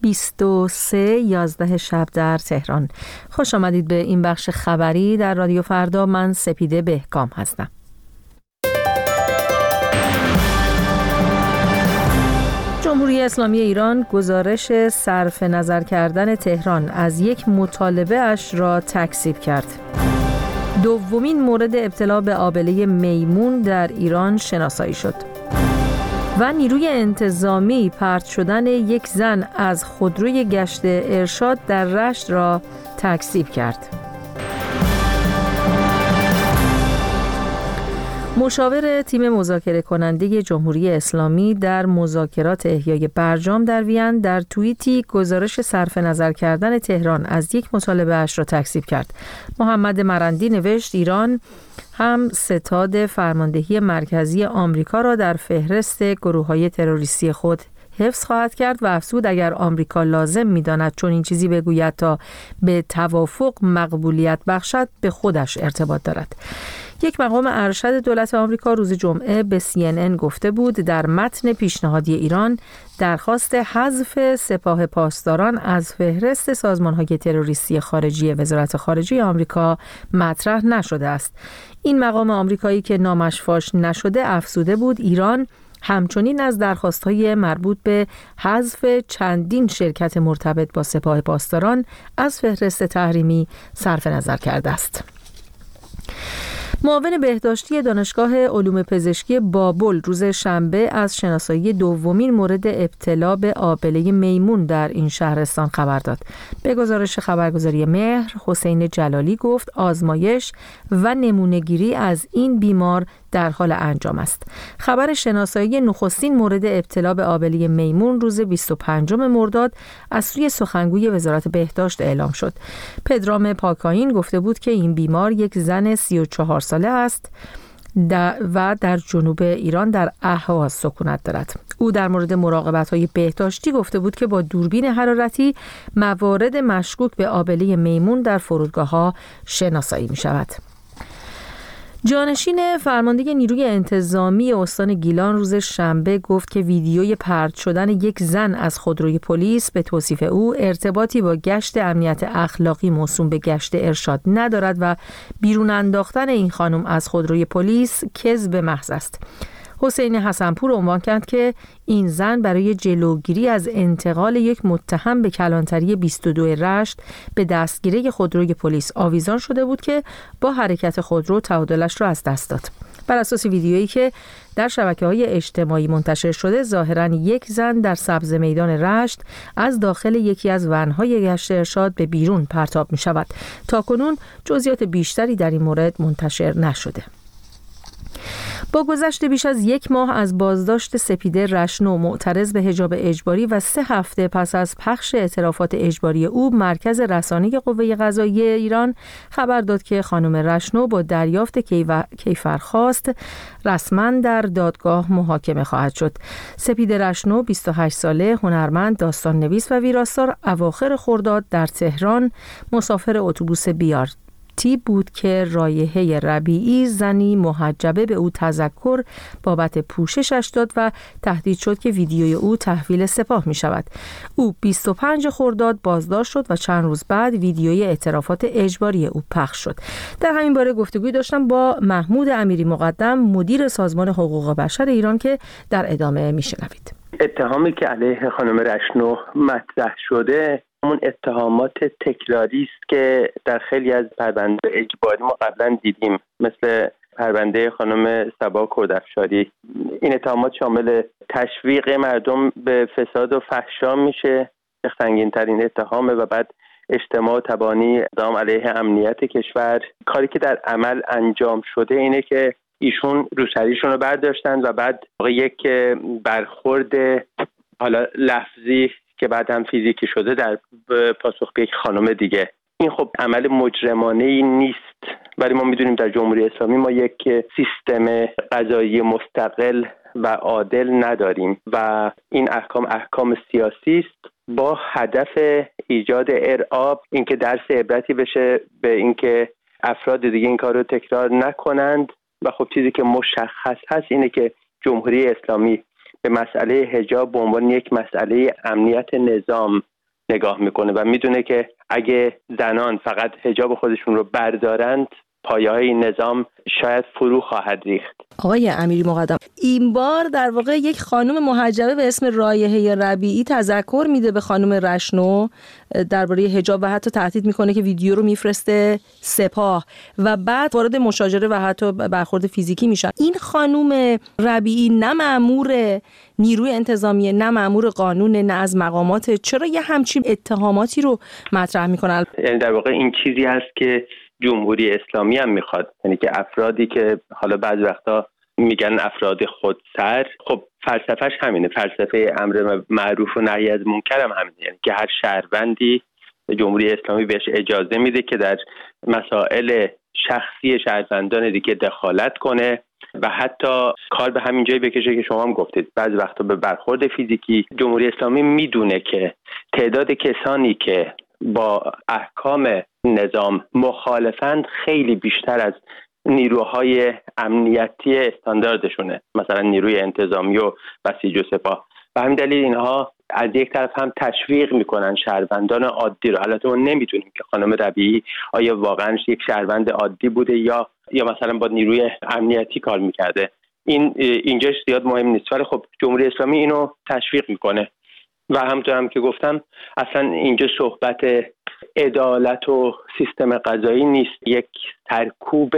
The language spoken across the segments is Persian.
23:11 شب در تهران. خوش آمدید به این بخش خبری در رادیو فردا. من سپیده بهکام هستم. جمهوری اسلامی ایران گزارش صرف نظر کردن تهران از یک مطالبه اش را تکذیب کرد. دومین مورد ابتلا به آبله میمون در ایران شناسایی شد. و نیروی انتظامی پرت شدن یک زن از خودروی گشت ارشاد در رشت را تکذیب کرد. مشاور تیم مذاکره کننده جمهوری اسلامی در مذاکرات احیای برجام در وین در توییتی گزارش صرف نظر کردن تهران از یک مطالبه اش را تکذیب کرد. محمد مرندی نوشت ایران هم ستاد فرماندهی مرکزی آمریکا را در فهرست گروه‌های تروریستی خود حفظ خواهد کرد و افزود اگر آمریکا لازم می‌داند چون این چیزی بگوید تا به توافق مقبولیت بخشد به خودش ارتباط دارد. یک مقام ارشد دولت آمریکا روز جمعه به CNN گفته بود در متن پیشنهادی ایران درخواست حذف سپاه پاسداران از فهرست سازمان‌های تروریستی خارجی وزارت خارجه آمریکا مطرح نشده است. این مقام آمریکایی که نامش فاش نشده افزوده بود ایران همچنین از درخواست‌های مربوط به حذف چندین شرکت مرتبط با سپاه پاسداران از فهرست تحریمی صرف نظر کرده است. معاون بهداشتی دانشگاه علوم پزشکی بابل روز شنبه از شناسایی دومین مورد ابتلا به آبله میمون در این شهرستان خبر داد. به گزارش خبرگزاری مهر، حسین جلالی گفت آزمایش و نمونه‌گیری از این بیمار در حال انجام است. خبر شناسایی نخستین مورد ابتلا به آبله میمون روز 25 مرداد از سوی سخنگوی وزارت بهداشت اعلام شد. پدرام پاکاین گفته بود که این بیمار یک زن 34 ساله است و در جنوب ایران در اهواز سکونت دارد. او در مورد مراقبت‌های بهداشتی گفته بود که با دوربین حرارتی موارد مشکوک به آبله میمون در فرودگاه‌ها شناسایی می‌شود. جانشین فرمانده نیروی انتظامی استان گیلان روز شنبه گفت که ویدیوی پرت شدن یک زن از خودروی پلیس به توصیف او ارتباطی با گشت امنیت اخلاقی موسوم به گشت ارشاد ندارد و بیرون انداختن این خانم از خودروی پلیس کذب محض است. حسین حسنپور عنوان کرد که این زن برای جلوگیری از انتقال یک متهم به کلانتری 22 رشت به دستگیری خودروی پلیس آویزان شده بود که با حرکت خودرو تعادلش را از دست داد. بر اساس ویدیویی که در شبکه‌های اجتماعی منتشر شده ظاهراً یک زن در سبز میدان رشت از داخل یکی از ون‌های گشت ارشاد به بیرون پرتاب می‌شود. تاکنون جزئیات بیشتری در این مورد منتشر نشده. با گذشت بیش از یک ماه از بازداشت سپیده رشنو معترض به حجاب اجباری و 3 هفته پس از پخش اعترافات اجباری او، مرکز رسانه قوه قضاییه ایران خبر داد که خانم رشنو با دریافت کیفرخواست رسما در دادگاه محاکمه خواهد شد. سپیده رشنو 28 ساله، هنرمند، داستان نویس و ویراستار، اواخر خرداد در تهران مسافر اتوبوس بیارتی بود که رایحه ربیعی زنی محجبه به او تذکر بابت پوششش داد و تهدید شد که ویدیوی او تحویل سپاه می شود. او 25 خرداد بازداشت شد و چند روز بعد ویدیوی اعترافات اجباری او پخش شد. در همین باره گفتگوی داشتم با محمود امیری مقدم، مدیر سازمان حقوق بشر ایران، که در ادامه می شنوید. اتهامی که علیه خانم رشنو مطرح شده همون اتهامات تکراری است که در خیلی از پرونده اجباری ما قبلا دیدیم، مثل پرونده خانم صبا کردافشاری. این اتهامات شامل تشویق مردم به فساد و فحشا میشه، سنگین‌ترین اتهامه، و بعد اجتماع و تبانی اقدام علیه امنیت کشور. کاری که در عمل انجام شده اینه که ایشون روسریشون رو برداشتن و بعد یک برخورد حالا لفظی که بعد هم فیزیکی شده در پاسخ به یک خانم دیگه. این خب عمل مجرمانه‌ای نیست، ولی ما میدونیم در جمهوری اسلامی ما یک سیستم قضایی مستقل و عادل نداریم و این احکام سیاسی است با هدف ایجاد ارعاب، اینکه درس عبرتی بشه به اینکه افراد دیگه این کار رو تکرار نکنند. و خب چیزی که مشخص هست اینه که جمهوری اسلامی به مسئله حجاب به عنوان یک مسئله امنیت نظام نگاه میکنه و میدونه که اگه زنان فقط حجاب خودشون رو بردارند پایه‌های این نظام شاید فرو خواهد ریخت. آقای امیری مقدم، این بار در واقع یک خانم محجبه به اسم رایحه ربیعی تذکر میده به خانم رشنو درباره حجاب و حتی تهدید میکنه که ویدیو رو میفرسته سپاه و بعد وارد مشاجره و حتی برخورد فیزیکی میشن. این خانم ربیعی نه مأمور نیروی انتظامیه، نه مأمور قانون، نه از مقامات، چرا یه همچین اتهاماتی رو مطرح میکنن؟ یعنی در واقع این چیزی هست که جمهوری اسلامی هم میخواد، یعنی که افرادی که حالا بعضی وقتا میگن افراد خودسر، خب فلسفهش همینه، فلسفه امر معروف و نهی از منکر هم همینه، یعنی که هر شهروندی جمهوری اسلامی بهش اجازه میده که در مسائل شخصی شهروندان دیگه دخالت کنه و حتی کار به همین جایی بکشه که شما هم گفتید بعضی وقتا به برخورد فیزیکی. جمهوری اسلامی میدونه که تعداد کسانی که با احکام نظام مخالفند خیلی بیشتر از نیروهای امنیتی استانداردشونه، مثلا نیروی انتظامی و بسیج و سپاه. و همین دلیل اینها از یک طرف هم تشویق میکنن شهروندان عادی رو. البته ما نمیدونیم که خانم ربیعی آیا واقعا یک شهروند عادی بوده یا مثلا با نیروی امنیتی کار میکرده. اینجاش زیاد مهم نیست، ولی خب جمهوری اسلامی اینو تشویق میکنه. و همونطور هم که گفتم اصلا اینجا صحبت عدالت و سیستم قضایی نیست، یک ترکوب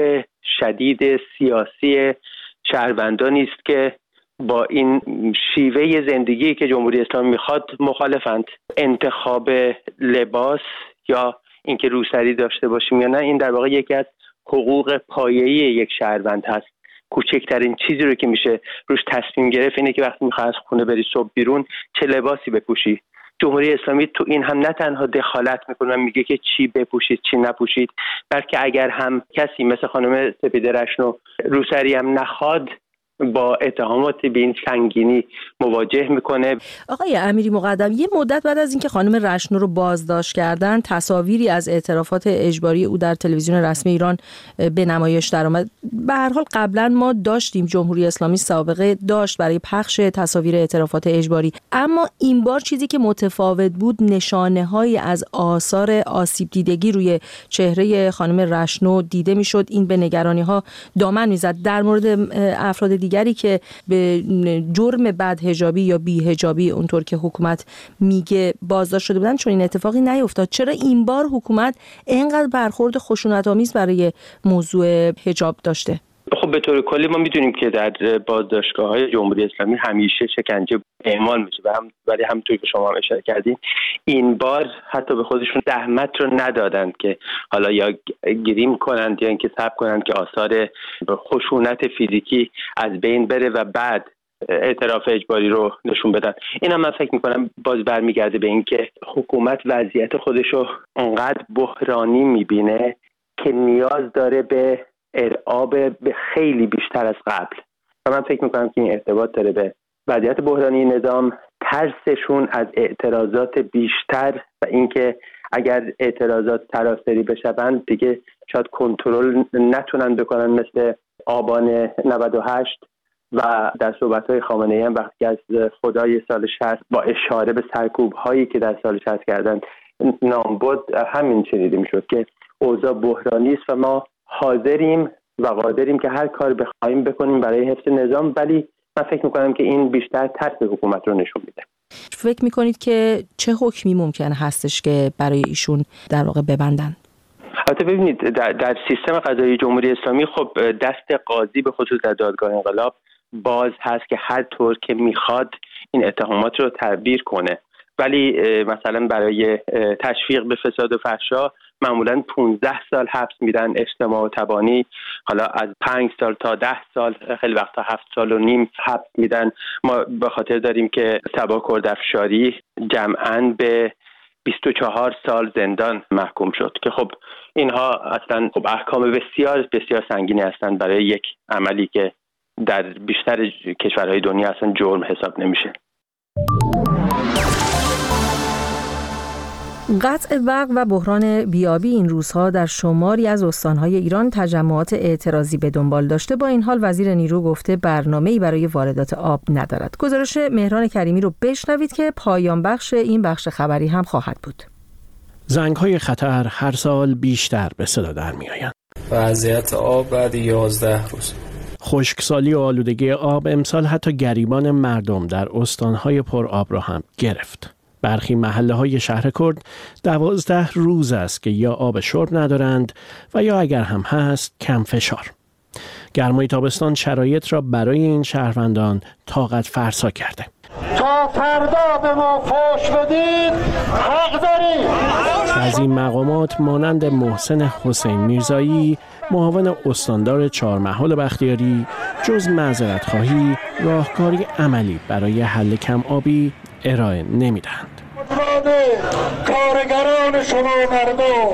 شدید سیاسی شهروندانی است که با این شیوه زندگی که جمهوری اسلامی میخواد مخالفند. انتخاب لباس یا اینکه روسری داشته باشیم یا نه، این در واقع یکی از حقوق پایه‌ای یک شهروند هست. کوچکترین چیزی رو که میشه روش تصمیم گرفت اینه که وقتی میخوای از خونه بری صبح بیرون چه لباسی بپوشی. جمهوری اسلامی تو این هم نه تنها دخالت میکنه و میگه که چی بپوشید چی نپوشید، بلکه اگر هم کسی مثل خانم سپیده رشنو روسری هم نخواد با اتهامات به این سنگینی مواجه میکنه. آقای امیری مقدم، یه مدت بعد از اینکه خانم رشنو رو بازداشت کردن، تصاویری از اعترافات اجباری او در تلویزیون رسمی ایران به نمایش درآمد. به هر حال قبلا ما داشتیم، جمهوری اسلامی سابقه داشت برای پخش تصاویر اعترافات اجباری، اما این بار چیزی که متفاوت بود نشانه‌هایی از آثار آسیب دیدگی روی چهره خانم رشنو دیده میشد. این به نگرانی‌ها دامن میزد. در مورد افراد دیگری که به جرم بدحجابی یا بی‌حجابی اونطور که حکومت میگه بازداشت شده بودن، چون این اتفاقی نیفتاد. چرا این بار حکومت اینقدر برخورد خشونت‌آمیز برای موضوع حجاب داشته؟ خب به طور کلی ما میدونیم که در بازداشتگاه‌های جمهوری اسلامی همیشه شکنجه اعمال میشه ولی همونطور که شما هم اشاره کردین این بار حتی به خودشون زحمت رو ندادند که حالا یا گریم کنند یا اینکه صبر کنند که آثار خشونت فیزیکی از بین بره و بعد اعتراف اجباری رو نشون بدن. اینا من فکر میکنم باز برمیگرده به این که حکومت وضعیت خودش رو انقدر بحرانی میبینه که نیاز داره به ارعاب به خیلی بیشتر از قبل و من فکر میکنم که این ارتباط داره به وضعیت بحرانی نظام، ترسشون از اعتراضات بیشتر و اینکه اگر اعتراضات سراسری بشوند دیگه شاید کنترل نتونن بکنن مثل آبان 98 و در صحبت‌های خامنه‌ای هم وقتی از خدای سال 60 با اشاره به سرکوب‌هایی که در سال 60 کردن نام برد، همین شنیده میشد که اوضاع بحرانی است و ما حاضریم و قادریم که هر کار بخوایم بکنیم برای حفظ نظام، ولی من فکر میکنم که این بیشتر ترس حکومت رو نشون میده. فکر میکنید که چه حکمی ممکن هستش که برای ایشون در واقع ببندن؟ البته ببینید در سیستم قضایی جمهوری اسلامی خب دست قاضی به خصوص در دادگاه انقلاب باز هست که هر طور که میخواد این اتهامات رو تعبیر کنه، ولی مثلا برای تشویق به فساد و فحشا معمولاً 15 سال حبس میدن، اجتماع و تبانی حالا از 5 سال تا 10 سال، خیلی وقتا 7 سال و نیم حبس میدن. ما به خاطر داریم که صبا کردافشاری جمعاً به 24 سال زندان محکوم شد که خب اینها اصلا خب احکام بسیار بسیار سنگینی هستند برای یک عملی که در بیشتر کشورهای دنیا اصلا جرم حساب نمیشه. قطع برق و بحران بیابی این روزها در شماری از استانهای ایران تجمعات اعتراضی به دنبال داشته. با این حال وزیر نیرو گفته برنامه‌ای برای واردات آب ندارد. گزارش مهران کریمی رو بشنوید که پایان بخش این بخش خبری هم خواهد بود. زنگ‌های خطر هر سال بیشتر به صدا در می‌آیند. وضعیت آب بعد 11 روز. خشکسالی و آلودگی آب امسال حتی گریبان مردم در استانهای پر آب را هم گرفت. برخی محله‌های شهر کرد 12 روز است که یا آب شرب ندارند و یا اگر هم هست کم فشار. گرمای تابستان شرایط را برای این شهروندان طاقت فرسا کرده. تا فردا به ما فحش بدید حق داریم. از این مقامات مانند محسن حسین میرزایی، معاون استاندار چهارمحال بختیاری، جز معذرت خواهی راهکاری عملی برای حل کم آبی ارائه نمیدهند. کارگران شما مردم،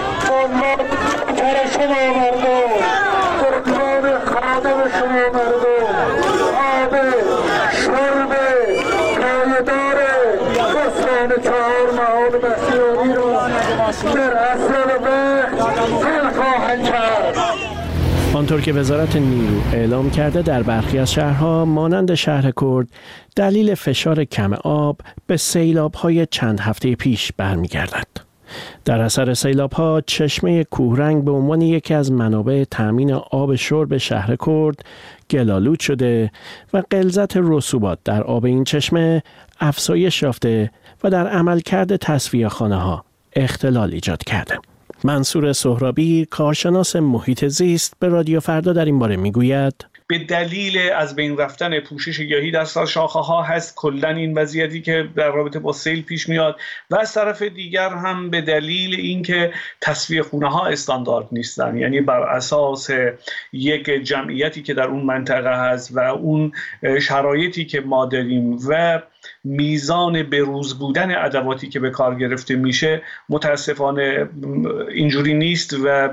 منتر شما مردم، قربان خادم شما مردم، آب شرب پایدار استان چهارمحال بختیاری را در اصل حل خواهند کرد. آنطور که وزارت نیرو اعلام کرده در برخی از شهرها مانند شهر کرد دلیل فشار کم آب به سیلاب‌های چند هفته پیش برمیگردد. در اثر سیلاب‌ها چشمه کوهرنگ به عنوان یکی از منابع تامین آب شرب شهر کرد گل‌آلود شده و غلظت رسوبات در آب این چشمه افزایش یافته و در عملکرد تصفیه‌خانه‌ها اختلال ایجاد کرده. منصور سهرابی، کارشناس محیط زیست، به رادیو فردا در این باره میگوید: به دلیل از بین رفتن پوشش گیاهی در شاخه ها هست کلا این وضعیتی که در رابطه با سیل پیش میاد و از طرف دیگر هم به دلیل اینکه تصفیه خونه ها استاندارد نیستن، یعنی بر اساس یک جمعیتی که در اون منطقه هست و اون شرایطی که ما داریم و میزان بروز بودن ادواتی که به کار گرفته میشه متاسفانه اینجوری نیست و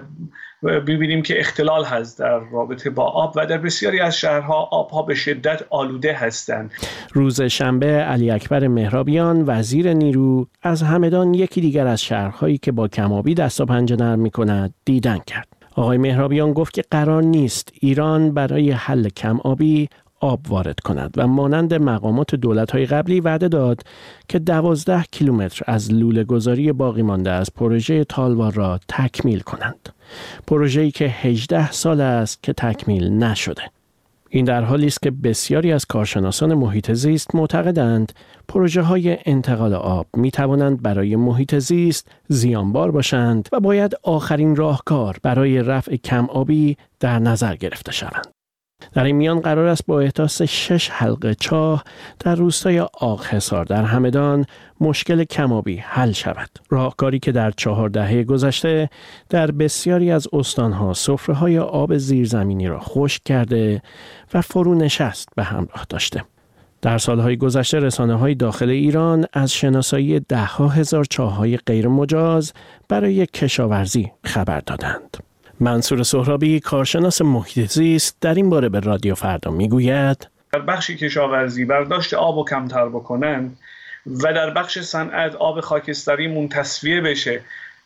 ببینیم که اختلال هست در رابطه با آب و در بسیاری از شهرها آبها به شدت آلوده هستند. روز شنبه علی اکبر مهرابیان وزیر نیرو از همدان یکی دیگر از شهرهایی که با کم‌آبی دست و پنجه نرم می‌کند دیدن کرد. آقای مهرابیان گفت که قرار نیست ایران برای حل کم‌آبی آب وارد کند و مانند مقامات دولت‌های قبلی وعده داد که 12 کیلومتر از لوله‌گذاری باقی مانده از پروژه تالوار را تکمیل کنند. پروژه‌ای که 18 سال است که تکمیل نشده. این در حالی است که بسیاری از کارشناسان محیط زیست معتقدند پروژه‌های انتقال آب می‌توانند برای محیط زیست زیانبار باشند و باید آخرین راهکار برای رفع کم‌آبی در نظر گرفته شوند. در این میان قرار است با احداث 6 حلقه چاه در روستای آقحصار در همدان مشکل کم‌آبی حل شود. راهکاری که در 4 دهه گذشته در بسیاری از استانها سفره‌های آب زیرزمینی را خشک کرده و فرونشست به همراه داشته. در سالهای گذشته رسانه‌های داخل ایران از شناسایی 10,000 چاه‌های غیر مجاز برای کشاورزی خبر دادند. منصور سهرابی، کارشناس محیط زیست، در این باره به رادیو فردا میگوید: در بخش کشاورزی برداشت آب رو کمتر بکنن و در بخش صنعت آب خاکستریمون تصفیه بشه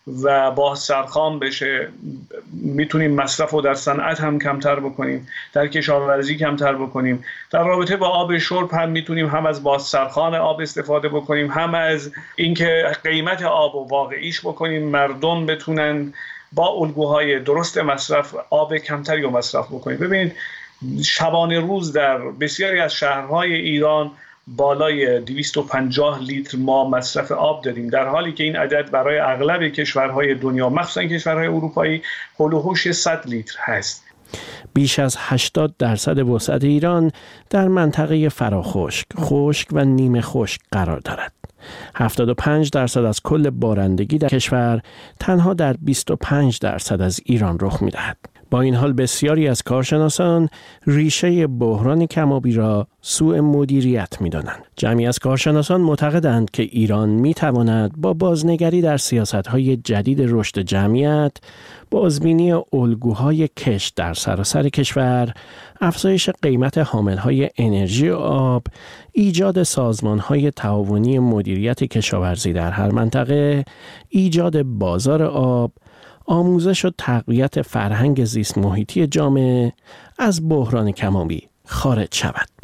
و بازسرخام بشه، میتونیم مصرف رو در صنعت هم کمتر بکنیم، در کشاورزی کمتر بکنیم. در رابطه با آب شرب هم میتونیم هم از بازسرخان آب استفاده بکنیم، هم از اینکه قیمت آب رو واقعیش بکنیم، مردم بتونن با الگوهای درست مصرف آب کمتری رو مصرف بکنید. ببینید شبانه روز در بسیاری از شهرهای ایران بالای 250 لیتر ما مصرف آب داریم، در حالی که این عدد برای اغلب کشورهای دنیا مخصوصا کشورهای اروپایی هول و هوش 100 لیتر هست. بیش از 80% وسعت ایران در منطقه فراخشک، خشک و نیمه خشک قرار دارد. 75% از کل بارندگی در کشور تنها در 25% از ایران رخ می‌دهد. با این حال بسیاری از کارشناسان ریشه بحران کم‌آبی را سوء مدیریت می‌دانند. جمعی از کارشناسان معتقدند که ایران می‌تواند با بازنگری در سیاست‌های جدید رشد جمعیت، بازبینی الگوهای کشت در سراسر کشور، افزایش قیمت حامل‌های انرژی و آب، ایجاد سازمان‌های تعاونی مدیریت کشاورزی در هر منطقه، ایجاد بازار آب، آموزش و تقویت فرهنگ زیست محیطی جامعه از بحران کم‌آبی خارج شود.